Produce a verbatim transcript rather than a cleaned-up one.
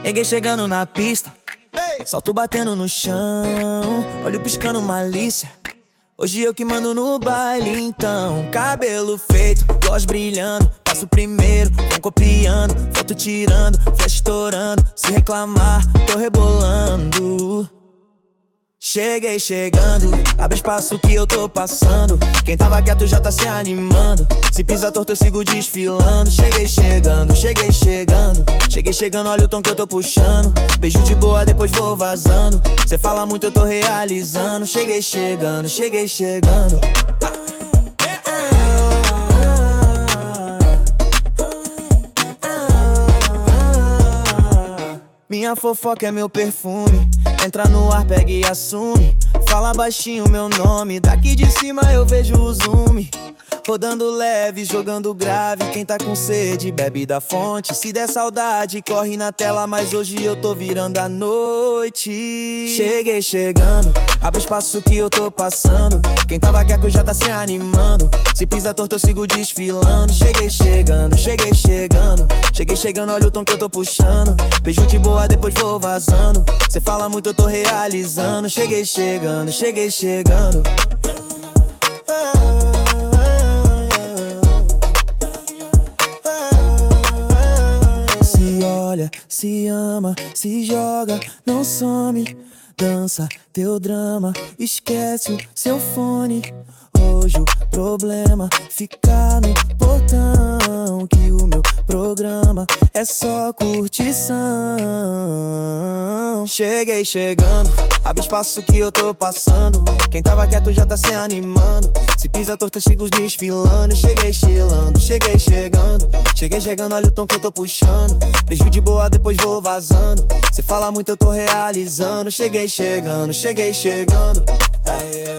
Cheguei chegando na pista, salto batendo no chão, olho piscando malícia. Hoje eu que mando no baile então. Cabelo feito, voz brilhando, passo primeiro, vão copiando, foto tirando, flash estourando. Se reclamar, tô rebolando. Cheguei chegando, abre espaço que eu tô passando. Quem tava quieto já tá se animando. Se pisa torto eu sigo desfilando. Cheguei chegando, cheguei chegando. Cheguei chegando, olha o tom que eu tô puxando. Beijo de boa, depois vou vazando. Cê fala muito, eu tô realizando. Cheguei chegando, cheguei chegando. Minha fofoca é meu perfume. Entra no ar, pega e assume. Fala baixinho meu nome. Daqui de cima eu vejo o zoom. Rodando leve, jogando grave. Quem tá com sede, bebe da fonte. Se der saudade, corre na tela. Mas hoje eu tô virando a noite. Cheguei chegando, abre espaço que eu tô passando. Quem tava quieto já tá se animando. Se pisa torto eu sigo desfilando. Cheguei chegando, cheguei chegando. Cheguei chegando, olha o tom que eu tô puxando. Beijo de boa, depois vou vazando. Cê fala muito, eu tô realizando. Cheguei chegando, cheguei chegando. Se olha, se ama, se joga, não some. Dança teu drama, esquece o seu fone. Hoje o problema fica no portão, que o meu programa é só curtição. Cheguei chegando, abre espaço que eu tô passando. Quem tava quieto já tá se animando. Se pisa torto eu sigo desfilando. Cheguei chilando, cheguei chegando. Cheguei chegando, olha o tom que eu tô puxando. Beijo de boa, depois vou vazando. Cê fala muito, eu tô realizando. Cheguei chegando, cheguei chegando. Aê.